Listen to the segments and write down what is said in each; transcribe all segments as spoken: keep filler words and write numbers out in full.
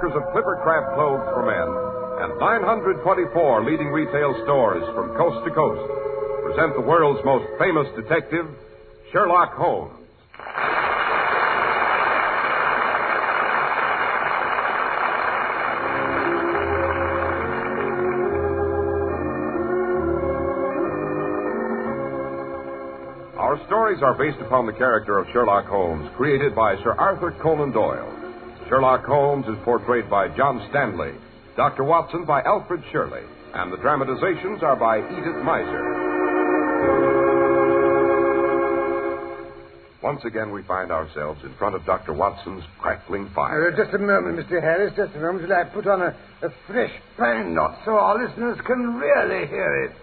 makers of Clippercraft clothes for men, and nine hundred twenty-four leading retail stores from coast to coast present the world's most famous detective, Sherlock Holmes. Our stories are based upon the character of Sherlock Holmes, created by Sir Arthur Conan Doyle. Sherlock Holmes is portrayed by John Stanley, Doctor Watson by Alfred Shirley, and the dramatizations are by Edith Meiser. Once again, we find ourselves in front of Doctor Watson's crackling fire. Uh, just a moment, Mister Harris, just a moment till I put on a, a fresh pine knot so our listeners can really hear it.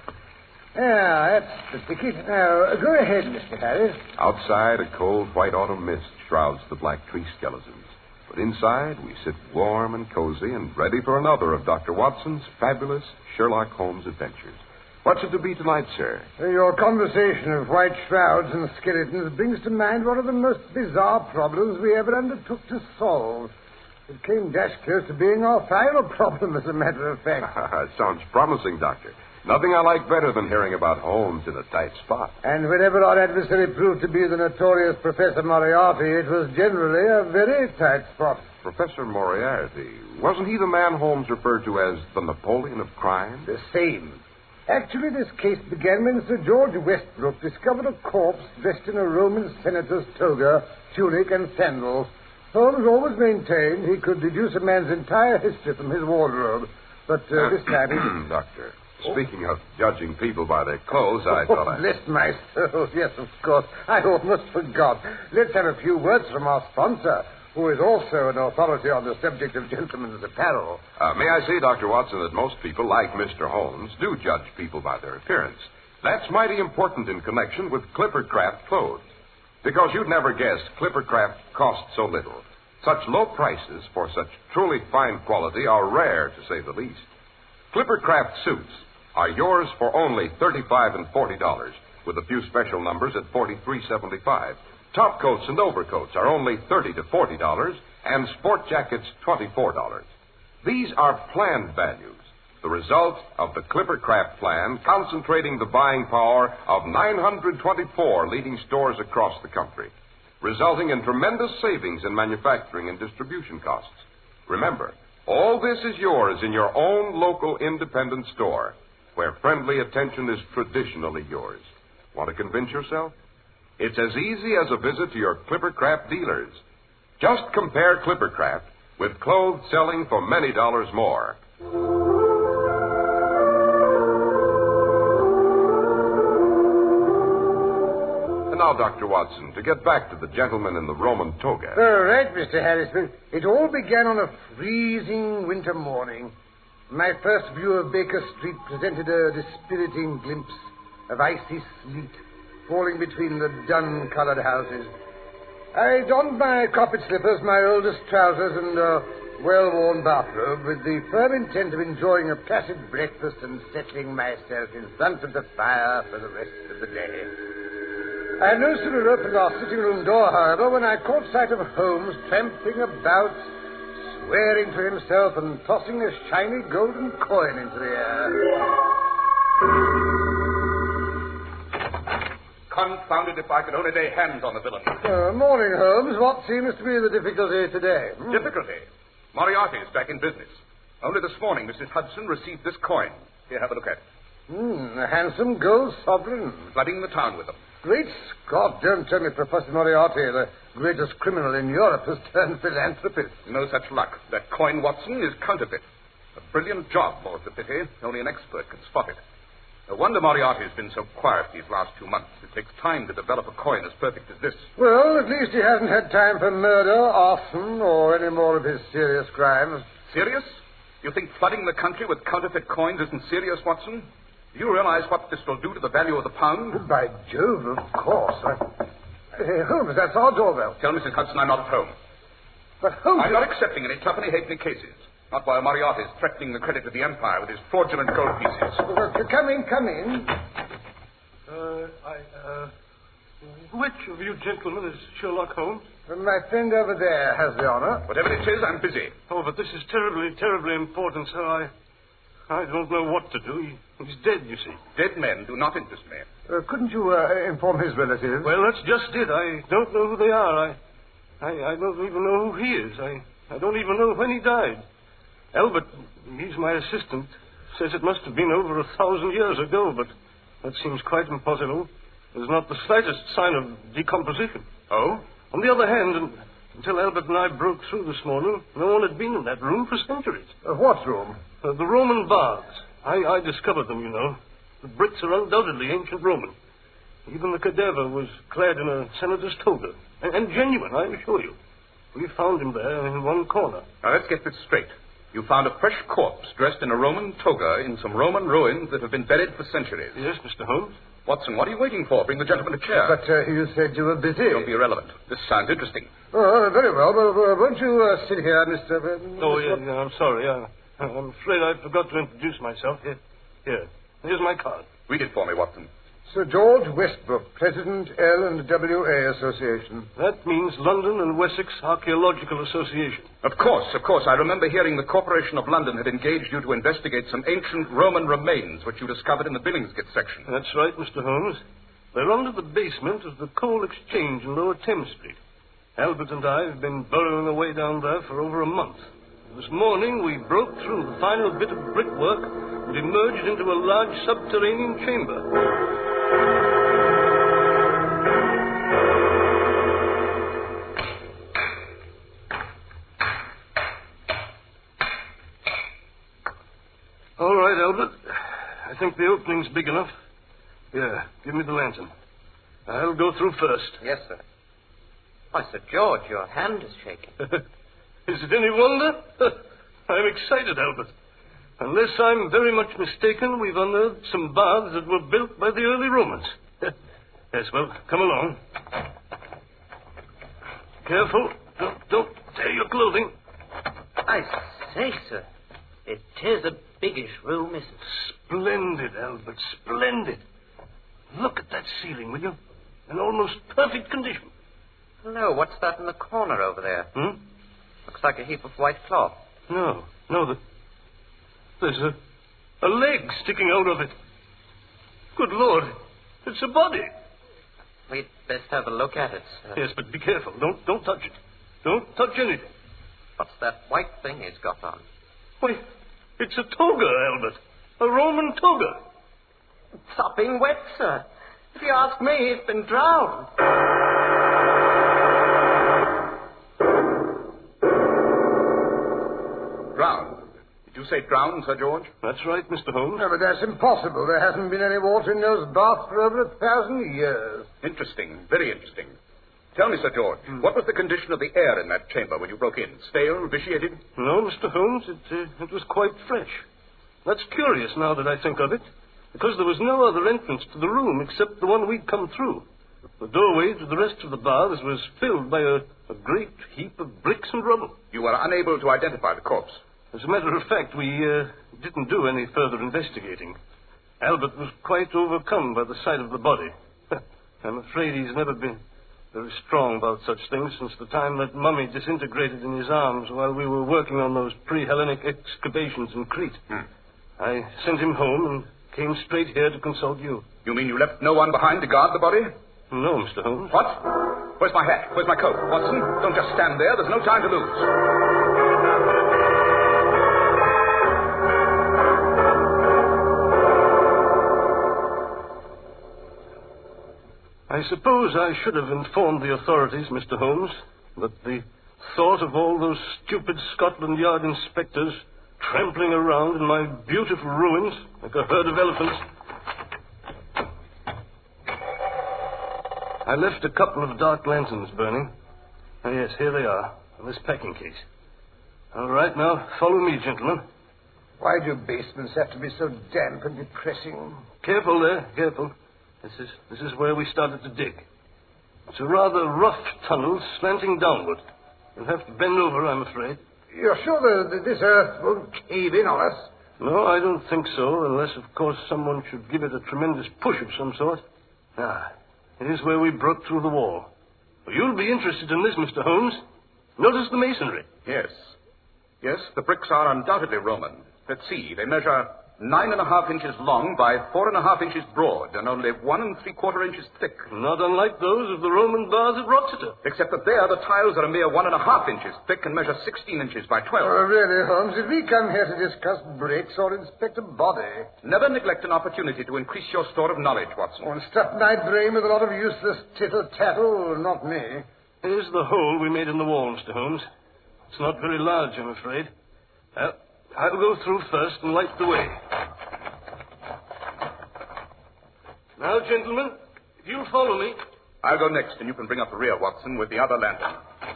Yeah, that's the ticket. Now, go ahead, Mister Harris. Outside, a cold white autumn mist shrouds the black tree skeletons. But inside, we sit warm and cozy and ready for another of Doctor Watson's fabulous Sherlock Holmes adventures. What's it to be tonight, sir? Your conversation of white shrouds and skeletons brings to mind one of the most bizarre problems we ever undertook to solve. It came dash close to being our final problem, as a matter of fact. Sounds promising, Doctor. Nothing I like better than hearing about Holmes in a tight spot. And whenever our adversary proved to be the notorious Professor Moriarty, it was generally a very tight spot. Professor Moriarty? Wasn't he the man Holmes referred to as the Napoleon of crime? The same. Actually, this case began when Sir George Westbrook discovered a corpse dressed in a Roman senator's toga, tunic, and sandals. Holmes always maintained he could deduce a man's entire history from his wardrobe. But uh, this time he... Doctor, speaking of judging people by their clothes, I thought oh, I... bless my soul. Yes, of course. I almost forgot. Let's have a few words from our sponsor, who is also an authority on the subject of gentlemen's apparel. Uh, may I say, Doctor Watson, that most people, like Mister Holmes, do judge people by their appearance. That's mighty important in connection with Clippercraft clothes. Because you'd never guess Clippercraft costs so little. Such low prices for such truly fine quality are rare, to say the least. Clippercraft suits are yours for only thirty-five dollars and forty dollars, with a few special numbers at forty-three seventy-five. Top coats and overcoats are only thirty to forty dollars, and sport jackets twenty-four dollars. These are planned values, the result of the Clippercraft plan concentrating the buying power of nine hundred twenty-four leading stores across the country, resulting in tremendous savings in manufacturing and distribution costs. Remember, all this is yours in your own local independent store, where friendly attention is traditionally yours. Want to convince yourself? It's as easy as a visit to your Clippercraft dealers. Just compare Clippercraft with clothes selling for many dollars more. And now, Doctor Watson, to get back to the gentleman in the Roman toga. All right, Mister Harrison. It all began on a freezing winter morning. My first view of Baker Street presented a dispiriting glimpse of icy sleet falling between the dun-colored houses. I donned my carpet slippers, my oldest trousers, and a well-worn bathrobe with the firm intent of enjoying a placid breakfast and settling myself in front of the fire for the rest of the day. I had no sooner opened our sitting-room door, however, when I caught sight of Holmes tramping about, swearing to himself and tossing a shiny golden coin into the air. Confounded if I could only lay hands on the villain. Uh, morning, Holmes. What seems to be the difficulty today? Hmm? Difficulty? Moriarty is back in business. Only this morning, Missus Hudson received this coin. Here, have a look at it. Hmm, a handsome gold sovereign. Flooding the town with them. Great Scott, don't tell me Professor Moriarty, the greatest criminal in Europe, has turned philanthropist. No such luck. That coin, Watson, is counterfeit. A brilliant job, more's the pity. Only an expert can spot it. No wonder Moriarty has been so quiet these last two months. It takes time to develop a coin as perfect as this. Well, at least he hasn't had time for murder, arson, or any more of his serious crimes. Serious? You think flooding the country with counterfeit coins isn't serious, Watson? Do you realize what this will do to the value of the pound? Oh, by Jove, of course. I... Hey, Holmes, that's our doorbell. Tell Missus Hudson I'm not at home. But Holmes... I'm not accepting any twopenny halfpenny cases. Not while Moriarty is threatening the credit of the Empire with his fraudulent gold pieces. Uh, come in, come in. Uh, I, uh... Which of you gentlemen is Sherlock Holmes? And my friend over there has the honor. Whatever it is, I'm busy. Oh, but this is terribly, terribly important, sir. I I don't know what to do. He, he's dead, you see. Dead men do not interest me. Uh, couldn't you uh, inform his relatives? Well, that's just it. I don't know who they are. I, I, I don't even know who he is. I, I don't even know when he died. Albert, he's my assistant, says it must have been over a thousand years ago, but that seems quite impossible. There's not the slightest sign of decomposition. Oh? On the other hand, and, until Albert and I broke through this morning, no one had been in that room for centuries. Uh, what room? Uh, the Roman baths. I, I discovered them, you know. The bricks are undoubtedly ancient Roman. Even the cadaver was clad in a senator's toga. And, and genuine, I assure you. We found him there in one corner. Now, let's get this straight. You found a fresh corpse dressed in a Roman toga in some Roman ruins that have been buried for centuries. Yes, Mister Holmes. Watson, what are you waiting for? Bring the gentleman a chair. But uh, you said you were busy. Don't be irrelevant. This sounds interesting. Oh, very well. Well, uh, won't you uh, sit here, Mister Uh, Oh, Mister yeah, yeah, I'm sorry. I, I'm afraid I forgot to introduce myself. Here, here. Here's my card. Read it for me, Watson. Sir George Westbrook, President L and W A Association. That means London and Wessex Archaeological Association. Of course, of course. I remember hearing the Corporation of London had engaged you to investigate some ancient Roman remains which you discovered in the Billingsgate section. That's right, Mister Holmes. They're under the basement of the Coal Exchange in Lower Thames Street. Albert and I have been burrowing away down there for over a month. This morning we broke through the final bit of brickwork and emerged into a large subterranean chamber. All right, Albert. I think the opening's big enough. Yeah, give me the lantern. I'll go through first. Yes, sir. Why, Sir George, your hand is shaking. Is it any wonder? I'm excited, Albert. Unless I'm very much mistaken, we've unearthed some baths that were built by the early Romans. Yes, well, come along. Careful. Don't, don't tear your clothing. I say, sir, it is a biggish room, isn't it? Splendid, Albert, splendid. Look at that ceiling, will you? In almost perfect condition. Hello, what's that in the corner over there? Hmm? Looks like a heap of white cloth. No, no, the, there's a, a leg sticking out of it. Good Lord, it's a body. We'd best have a look at it, sir. Yes, but be careful. Don't, don't touch it. Don't touch anything. What's that white thing he's got on? Why, it's a toga, Albert. A Roman toga. Sopping wet, sir. If you ask me, he's been drowned. Drowned. Did you say drowned, Sir George? That's right, Mister Holmes. No, but that's impossible. There hasn't been any water in those baths for over a thousand years. Interesting. Very interesting. Tell me, Sir George, hmm. what was the condition of the air in that chamber when you broke in? Stale, vitiated? No, Mister Holmes, it, uh, it was quite fresh. That's curious now that I think of it, because there was no other entrance to the room except the one we'd come through. The doorway to the rest of the baths was filled by a, a great heap of bricks and rubble. You were unable to identify the corpse? As a matter of fact, we uh, didn't do any further investigating. Albert was quite overcome by the sight of the body. I'm afraid he's never been very strong about such things since the time that mummy disintegrated in his arms while we were working on those pre-Hellenic excavations in Crete. Hmm. I sent him home and came straight here to consult you. You mean you left no one behind to guard the body? No, Mister Holmes. What? Where's my hat? Where's my coat? Watson, don't just stand there. There's no time to lose. I suppose I should have informed the authorities, Mister Holmes, but the thought of all those stupid Scotland Yard inspectors trampling around in my beautiful ruins like a herd of elephants. I left a couple of dark lanterns burning. Oh, yes, here they are, in this packing case. All right, now, follow me, gentlemen. Why do basements have to be so damp and depressing? Careful there, careful. This is, this is where we started to dig. It's a rather rough tunnel slanting downward. You'll have to bend over, I'm afraid. You're sure that this earth won't cave in on us? No, I don't think so, unless, of course, someone should give it a tremendous push of some sort. Ah, Here's where we broke through the wall. You'll be interested in this, Mister Holmes. Notice the masonry. Yes. Yes, the bricks are undoubtedly Roman. Let's see. They measure nine and a half inches long by four and a half inches broad and only one and three quarter inches thick. Not unlike those of the Roman bars at Rochester. Except that there the tiles are a mere one and a half inches thick and measure sixteen inches by twelve. Oh, really, Holmes? Did we come here to discuss bricks or inspect a body? Never neglect an opportunity to increase your store of knowledge, Watson. Oh, and stuff my brain with a lot of useless tittle-tattle? Not me. Here's the hole we made in the wall, Mister Holmes. It's not very large, I'm afraid. Well, I'll go through first and light the way. Now, gentlemen, if you'll follow me. I'll go next, and you can bring up the rear, Watson, with the other lantern.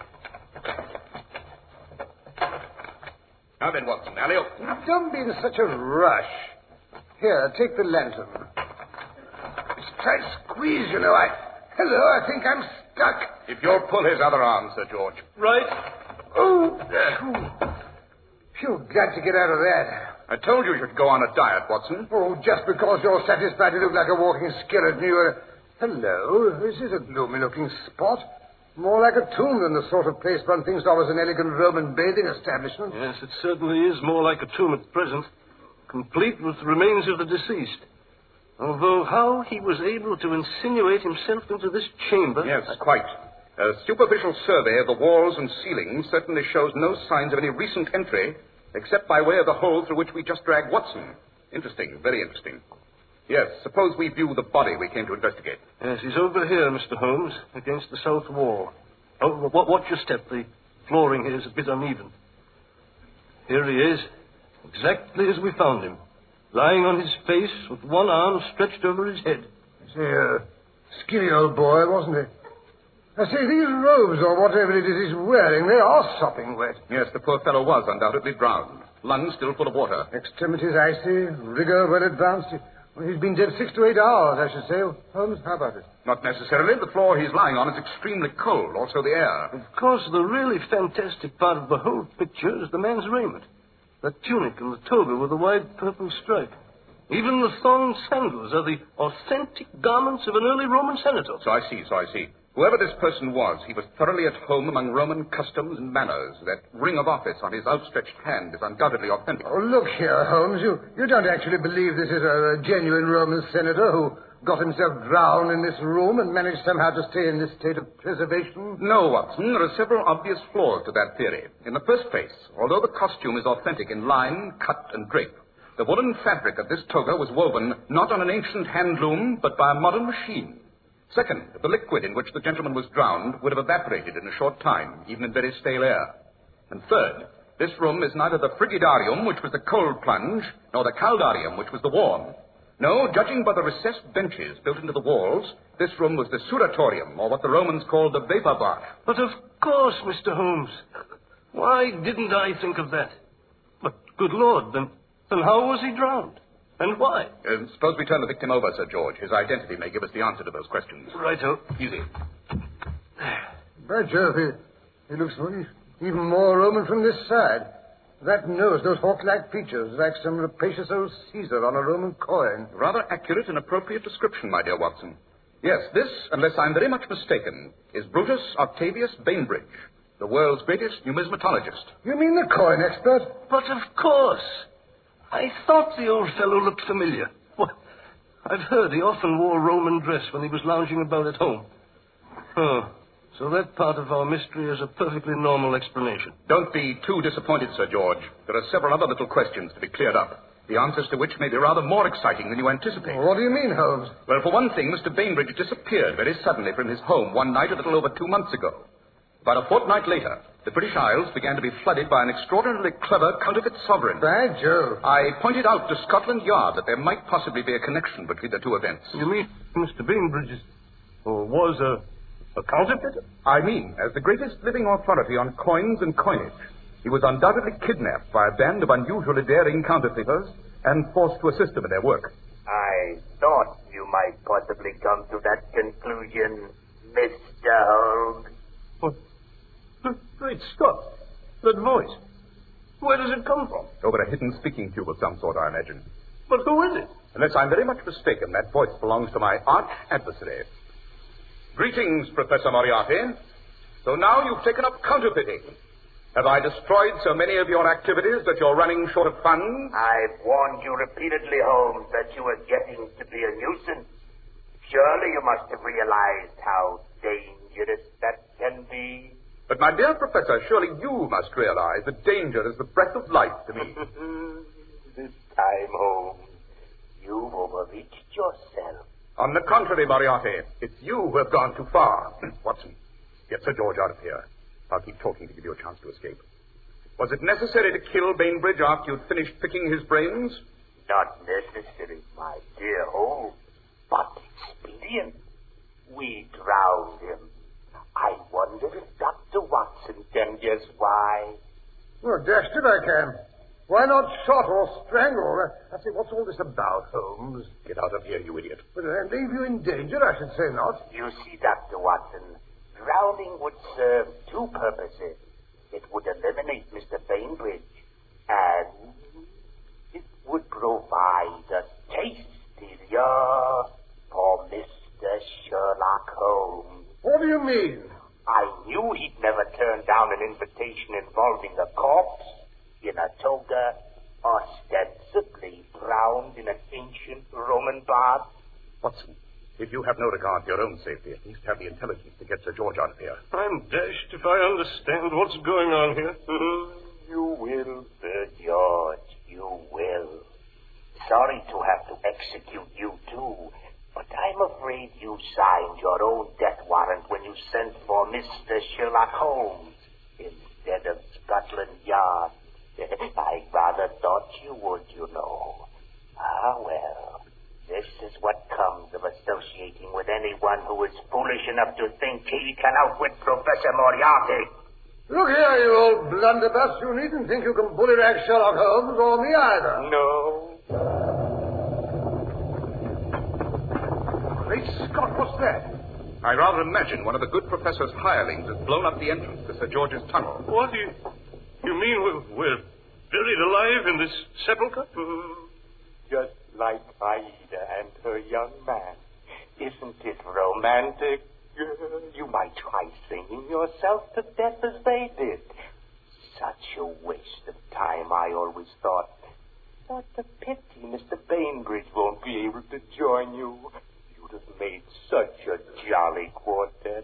Now then, Watson, alley open. Don't be in such a rush. Here, take the lantern. It's a tight squeeze, you know. I... Hello, I think I'm stuck. If you'll pull his other arm, Sir George. Right. Oh, phew, glad to get out of that. I told you you'd go on a diet, Watson. Oh, just because you're satisfied to look like a walking skeleton, you are... Hello, this is a gloomy-looking spot. More like a tomb than the sort of place one thinks of as an elegant Roman bathing establishment. Yes, it certainly is more like a tomb at present, complete with the remains of the deceased. Although how he was able to insinuate himself into this chamber... Yes, I... quite. A superficial survey of the walls and ceilings certainly shows no signs of any recent entry, except by way of the hole through which we just dragged Watson. Interesting, very interesting. Yes, suppose we view the body we came to investigate. Yes, he's over here, Mister Holmes, against the south wall. Oh, watch your step. The flooring here is a bit uneven. Here he is, exactly as we found him, lying on his face with one arm stretched over his head. Say, uh, skinny old boy, wasn't he? I say, these robes or whatever it is he's wearing, they are sopping wet. Yes, the poor fellow was undoubtedly drowned. Lungs still full of water. Extremities icy, rigor well advanced. Well, he's been dead six to eight hours, I should say. Holmes, how about it? Not necessarily. The floor he's lying on is extremely cold, also the air. Of course, the really fantastic part of the whole picture is the man's raiment. The tunic and the toga with a wide purple stripe. Even the thong sandals are the authentic garments of an early Roman senator. So I see, so I see. Whoever this person was, he was thoroughly at home among Roman customs and manners. That ring of office on his outstretched hand is undoubtedly authentic. Oh, look here, Holmes. You, you don't actually believe this is a, a genuine Roman senator who got himself drowned in this room and managed somehow to stay in this state of preservation? No, Watson. There are several obvious flaws to that theory. In the first place, although the costume is authentic in line, cut, and drape, the woolen fabric of this toga was woven not on an ancient hand loom, but by a modern machine. Second, the liquid in which the gentleman was drowned would have evaporated in a short time, even in very stale air. And third, this room is neither the frigidarium, which was the cold plunge, nor the caldarium, which was the warm. No, judging by the recessed benches built into the walls, this room was the suratorium, or what the Romans called the vapor bath. But of course, Mister Holmes. Why didn't I think of that? But, good Lord, then, then how was he drowned? And why? Uh, suppose we turn the victim over, Sir George. His identity may give us the answer to those questions. Righto. Easy. By Jove, he, he looks even more Roman from this side. That nose, those hawk-like features, like some rapacious old Caesar on a Roman coin. Rather accurate and appropriate description, my dear Watson. Yes, this, unless I'm very much mistaken, is Brutus Octavius Bainbridge, the world's greatest numismatologist. You mean the coin expert? But of course. I thought the old fellow looked familiar. Well, I've heard he often wore Roman dress when he was lounging about at home. Oh, so that part of our mystery is a perfectly normal explanation. Don't be too disappointed, Sir George. There are several other little questions to be cleared up, the answers to which may be rather more exciting than you anticipate. What do you mean, Holmes? Well, for one thing, Mister Bainbridge disappeared very suddenly from his home one night a little over two months ago. About a fortnight later, the British Isles began to be flooded by an extraordinarily clever counterfeit sovereign. By Jove. I pointed out to Scotland Yard that there might possibly be a connection between the two events. You mean Mister Bainbridge is, or was a, a counterfeiter? I mean, as the greatest living authority on coins and coinage, he was undoubtedly kidnapped by a band of unusually daring counterfeiters and forced to assist them in their work. I thought you might possibly come to that conclusion, Mister Holmes. What? Great Scott. That voice. Where does it come from? Over a hidden speaking tube of some sort, I imagine. But who is it? Unless I'm very much mistaken, that voice belongs to my arch adversary. Greetings, Professor Moriarty. So now you've taken up counterfeiting. Have I destroyed so many of your activities that you're running short of funds? I've warned you repeatedly, Holmes, that you are getting to be a nuisance. Surely you must have realized how dangerous that can be. But, my dear Professor, surely you must realize that danger is the breath of life to me. This time, Holmes, you've overreached yourself. On the contrary, Moriarty, it's you who have gone too far. Watson, get Sir George out of here. I'll keep talking to give you a chance to escape. Was it necessary to kill Bainbridge after you'd finished picking his brains? Not necessary, my dear Holmes, but expedient. We drowned him. I wonder if Doctor Watson can guess why. Oh, dashed it, I can. Why not shot or strangle? I say, what's all this about, Holmes? Get out of here, you idiot. But I leave you in danger, I should say not. You see, Doctor Watson, drowning would serve two purposes. It would eliminate Mister Bainbridge, and it would provide a tasty lure for Mister Sherlock Holmes. What do you mean? I knew he'd never turn down an invitation involving a corpse in a toga, ostensibly drowned in an ancient Roman bath. Watson, if you have no regard for your own safety, at least have the intelligence to get Sir George out of here. I'm dashed if I understand what's going on here. You will, Sir George, you will. Sorry to have to execute you, too, but I'm afraid you signed your own death warrant when you sent for Mister Sherlock Holmes instead of Scotland Yard. I rather thought you would, you know. Ah, well, this is what comes of associating with anyone who is foolish enough to think he can outwit Professor Moriarty. Look here, you old blunderbuss. You needn't think you can bullyrag Sherlock Holmes or me either. No. Great Scott, what's that? I rather imagine one of the good professor's hirelings has blown up the entrance to Sir George's tunnel. What do you... You mean we're, we're buried alive in this sepulchre? Just like Aida and her young man. Isn't it romantic? You might try singing yourself to death as they did. Such a waste of time, I always thought. What a pity Mister Bainbridge won't be able to join you. You'd have made such a jolly quartet.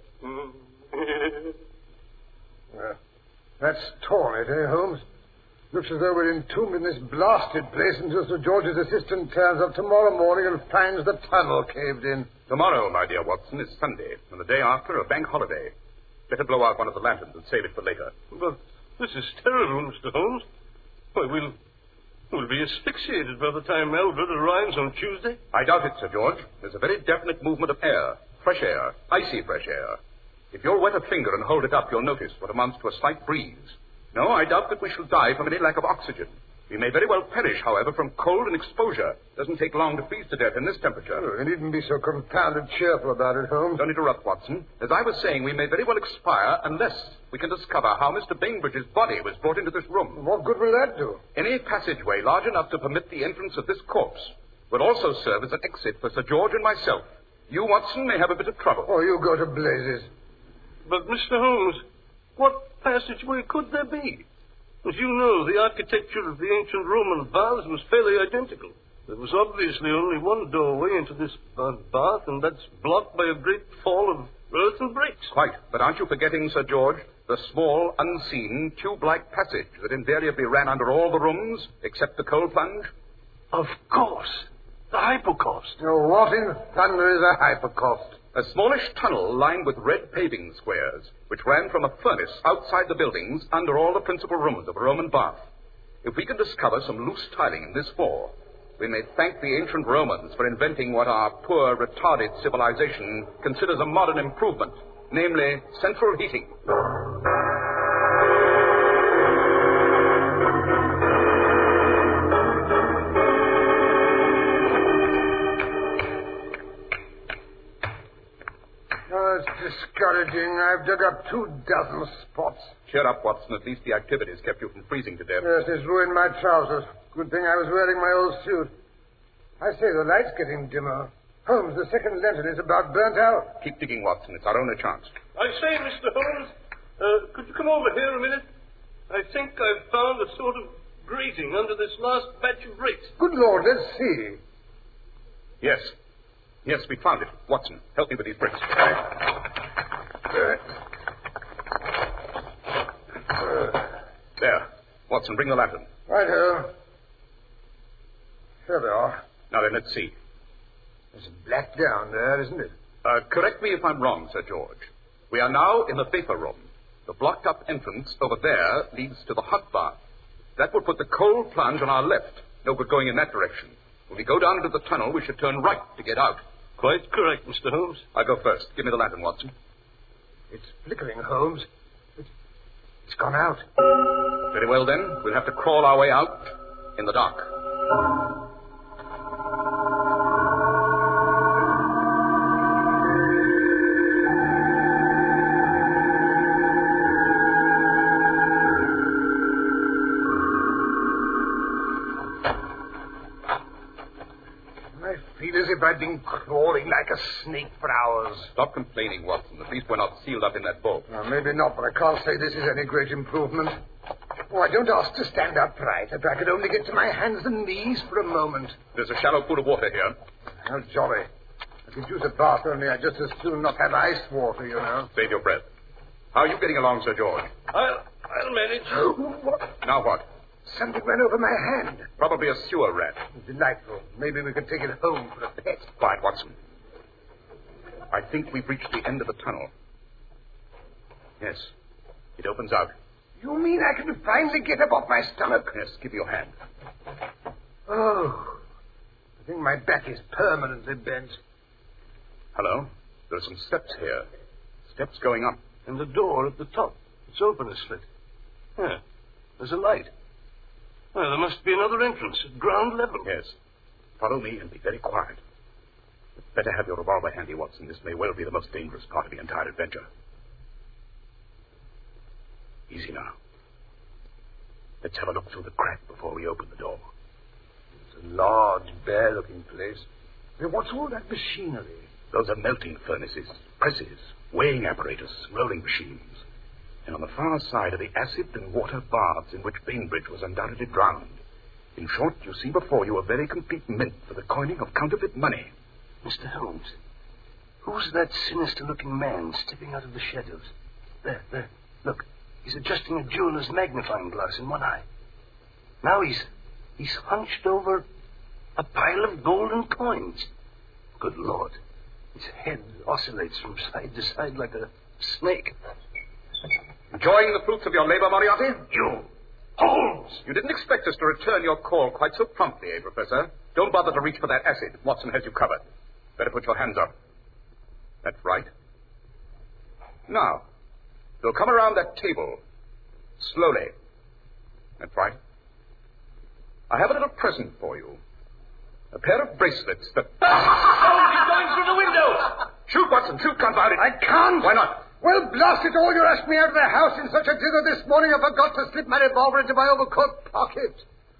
Well, that's torn it, eh, Holmes? Looks as though we're entombed in this blasted place until Sir George's assistant turns up tomorrow morning and finds the tunnel caved in. Tomorrow, my dear Watson, is Sunday, and the day after a bank holiday. Better blow out one of the lanterns and save it for later. But this is terrible, Mister Holmes. Why, we'll, we'll be asphyxiated by the time Albert arrives on Tuesday. I doubt it, Sir George. There's a very definite movement of air. Fresh air. Icy fresh air. If you'll wet a finger and hold it up, you'll notice what amounts to a slight breeze. No, I doubt that we shall die from any lack of oxygen. We may very well perish, however, from cold and exposure. Doesn't take long to freeze to death in this temperature. Oh, you needn't be so confounded cheerful about it, Holmes. Don't interrupt, Watson. As I was saying, we may very well expire unless we can discover how Mister Bainbridge's body was brought into this room. What good will that do? Any passageway large enough to permit the entrance of this corpse will also serve as an exit for Sir George and myself. You, Watson, may have a bit of trouble. Oh, you go to blazes. But, Mister Holmes, what passageway could there be? As you know, the architecture of the ancient Roman baths was fairly identical. There was obviously only one doorway into this uh, bath, and that's blocked by a great fall of earth and bricks. Quite. But aren't you forgetting, Sir George, the small, unseen, tube-like passage that invariably ran under all the rooms except the coal plunge? Of course. The hypocaust. Oh, what in thunder is a hypocaust? A smallish tunnel lined with red paving squares, which ran from a furnace outside the buildings under all the principal rooms of a Roman bath. If we can discover some loose tiling in this floor, we may thank the ancient Romans for inventing what our poor, retarded civilization considers a modern improvement, namely central heating. Oh, it's discouraging. I've dug up two dozen spots. Cheer up, Watson. At least the activities kept you from freezing to death. Yes, it's ruined my trousers. Good thing I was wearing my old suit. I say, the light's getting dimmer. Holmes, the second lantern is about burnt out. Keep digging, Watson. It's our only chance. I say, Mister Holmes, uh, could you come over here a minute? I think I've found a sort of grating under this last batch of bricks. Good Lord, let's see. Yes. Yes, we found it. Watson, help me with these bricks. Uh, There. Watson, bring the lantern. Righto. There they are. Now then, let's see. There's black down there, isn't it? Uh, correct me if I'm wrong, Sir George. We are now in the vapor room. The blocked-up entrance over there leads to the hot bath. That would put the cold plunge on our left. No good going in that direction. When we go down into the tunnel, we should turn right to get out. Quite correct, Mister Holmes. I'll go first. Give me the lantern, Watson. It's flickering, Holmes. It's, it's gone out. Very well, then. We'll have to crawl our way out in the dark. I feel as if I'd been crawling like a snake for hours. Stop complaining, Watson. At least we're not sealed up in that vault. Well, maybe not, but I can't say this is any great improvement. Oh, I don't ask to stand upright. If I could only get to my hands and knees for a moment. There's a shallow pool of water here. How jolly. I could use a bath, only I'd just as soon not have ice water, you know. Save your breath. How are you getting along, Sir George? I'll, I'll manage. Oh, what? Now what? Something went over my hand. Probably a sewer rat. Delightful. Maybe we could take it home for a pet. Quiet, Watson. I think we've reached the end of the tunnel. Yes. It opens out. You mean I can finally get up off my stomach? Yes, give me your hand. Oh. I think my back is permanently bent. Hello? There are some steps here. Steps going up. And the door at the top. It's open a slit. Yeah. There's a light. Well, there must be another entrance at ground level. Yes. Follow me and be very quiet. Better have your revolver handy, Watson. This may well be the most dangerous part of the entire adventure. Easy now. Let's have a look through the crack before we open the door. It's a large, bare-looking place. Now, what's all that machinery? Those are melting furnaces, presses, weighing apparatus, rolling machines. And on the far side are the acid and water baths in which Bainbridge was undoubtedly drowned. In short, you see before you a very complete mint for the coining of counterfeit money. Mister Holmes, who's that sinister-looking man stepping out of the shadows? There, there. Look, he's adjusting a jeweler's magnifying glass in one eye. Now he's he's hunched over a pile of golden coins. Good Lord. His head oscillates from side to side like a snake. Enjoying the fruits of your labor, Moriarty? You. Holmes! You didn't expect us to return your call quite so promptly, eh, Professor? Don't bother to reach for that acid. Watson has you covered. Better put your hands up. That's right. Now, you'll come around that table. Slowly. That's right. I have a little present for you. A pair of bracelets that... Holmes, he's going through the window! Shoot, Watson, shoot, confound it. I can't. Why not? Well, blast it all, you asked me out of the house in such a dither this morning I forgot to slip my revolver into my overcoat pocket.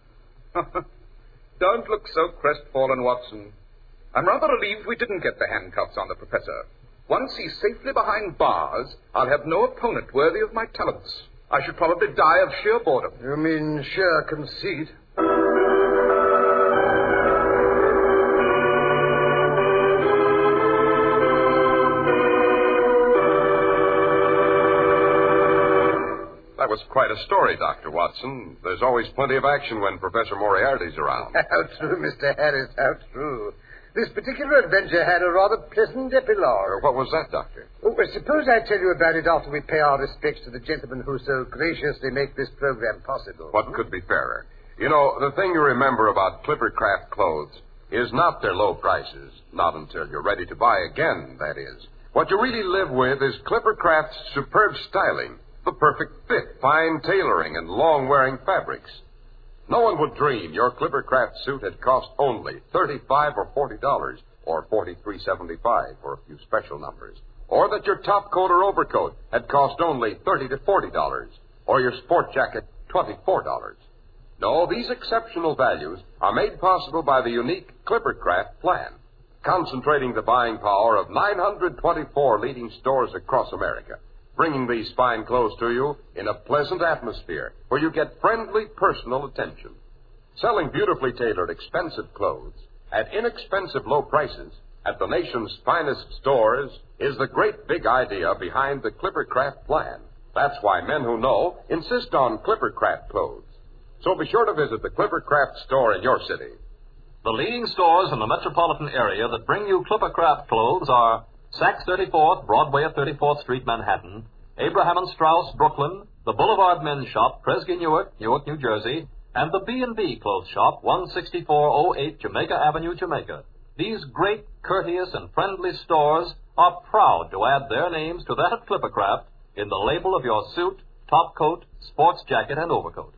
Don't look so crestfallen, Watson. I'm rather relieved we didn't get the handcuffs on the professor. Once he's safely behind bars, I'll have no opponent worthy of my talents. I should probably die of sheer boredom. You mean sheer conceit? That was quite a story, Doctor Watson. There's always plenty of action when Professor Moriarty's around. How true, Mister Harris, how true. This particular adventure had a rather pleasant epilogue. What was that, Doctor? Oh, well, suppose I tell you about it after we pay our respects to the gentlemen who so graciously make this program possible. What could be fairer? You know, the thing you remember about Clipper Craft clothes is not their low prices, not until you're ready to buy again, that is. What you really live with is Clipper Craft's superb styling, the perfect fit, fine tailoring, and long-wearing fabrics. No one would dream your Clipper Craft suit had cost only thirty-five dollars or forty dollars, or forty-three seventy-five for a few special numbers, or that your top coat or overcoat had cost only thirty to forty dollars, or your sport jacket twenty-four dollars. No, these exceptional values are made possible by the unique Clipper Craft plan. concentrating the buying power of nine hundred twenty-four leading stores across America, bringing these fine clothes to you in a pleasant atmosphere where you get friendly personal attention. Selling beautifully tailored, expensive clothes at inexpensive low prices at the nation's finest stores is the great big idea behind the Clippercraft plan. That's why men who know insist on Clippercraft clothes. So be sure to visit the Clippercraft store in your city. The leading stores in the metropolitan area that bring you Clippercraft clothes are Saks thirty-fourth, Broadway at thirty-fourth Street, Manhattan, Abraham and Strauss, Brooklyn, the Boulevard Men's Shop, Kresge Newark, Newark, New Jersey, and the B and B Clothes Shop, one sixty-four oh eight Jamaica Avenue, Jamaica. These great, courteous, and friendly stores are proud to add their names to that of Clippercraft in the label of your suit, top coat, sports jacket, and overcoat.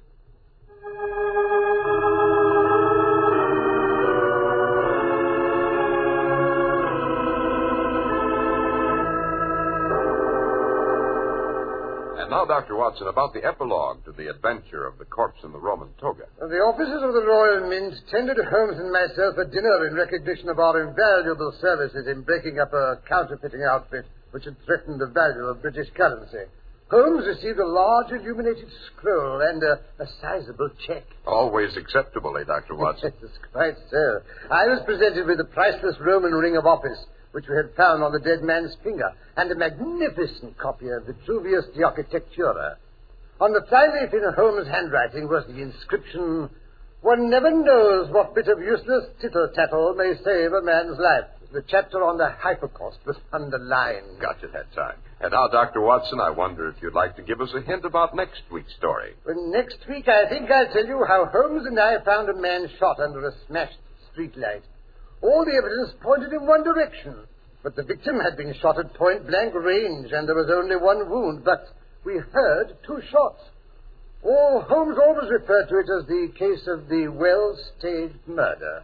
And now, Doctor Watson, about the epilogue to the adventure of the corpse in the Roman toga. The officers of the Royal Mint tendered Holmes and myself a dinner in recognition of our invaluable services in breaking up a counterfeiting outfit which had threatened the value of British currency. Holmes received a large illuminated scroll and a, a sizable check. Always acceptable, eh, Doctor Watson? Yes, quite so. I was presented with a priceless Roman ring of office, which we had found on the dead man's finger, and a magnificent copy of Vitruvius de Architectura. On the fly-leaf in Holmes' handwriting was the inscription, "One never knows what bit of useless tittle-tattle may save a man's life." The chapter on the Hypocaust was underlined. Gotcha that time. And now, Doctor Watson, I wonder if you'd like to give us a hint about next week's story. Well, next week, I think I'll tell you how Holmes and I found a man shot under a smashed streetlight. All the evidence pointed in one direction, but the victim had been shot at point-blank range, and there was only one wound, but we heard two shots. Oh, Holmes always referred to it as the case of the well-staged murder.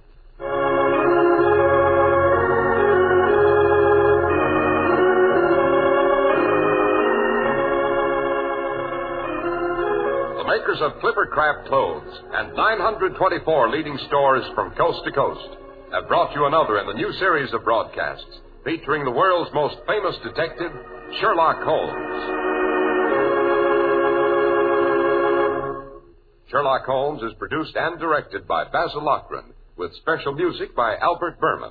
The makers of Clippercraft clothes and nine hundred twenty-four leading stores from coast to coast have brought you another in the new series of broadcasts featuring the world's most famous detective, Sherlock Holmes. Sherlock Holmes is produced and directed by Basil Lochran, with special music by Albert Berman.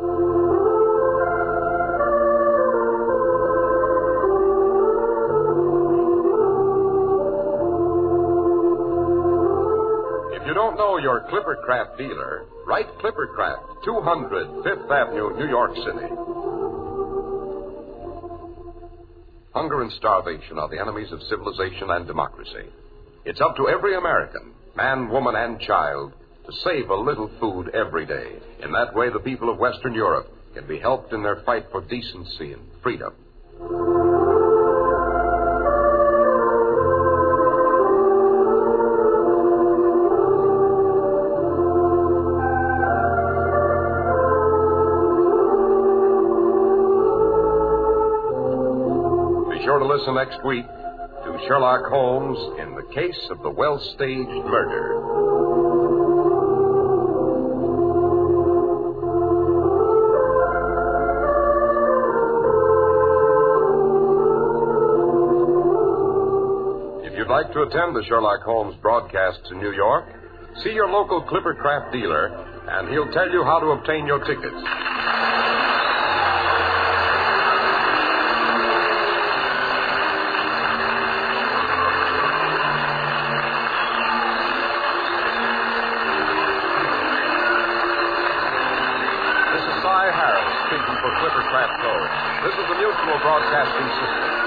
If you don't know your Clippercraft dealer, write Clippercraft, two hundred Fifth Avenue, New York City. Hunger and starvation are the enemies of civilization and democracy. It's up to every American, man, woman, and child, to save a little food every day. In that way, the people of Western Europe can be helped in their fight for decency and freedom. Be sure to listen next week to Sherlock Holmes in the case of the well-staged murder. If you'd like to attend the Sherlock Holmes broadcasts in New York, see your local Clippercraft dealer, and he'll tell you how to obtain your tickets. Speaking for Clippercraft Code. This is the Mutual Broadcasting System.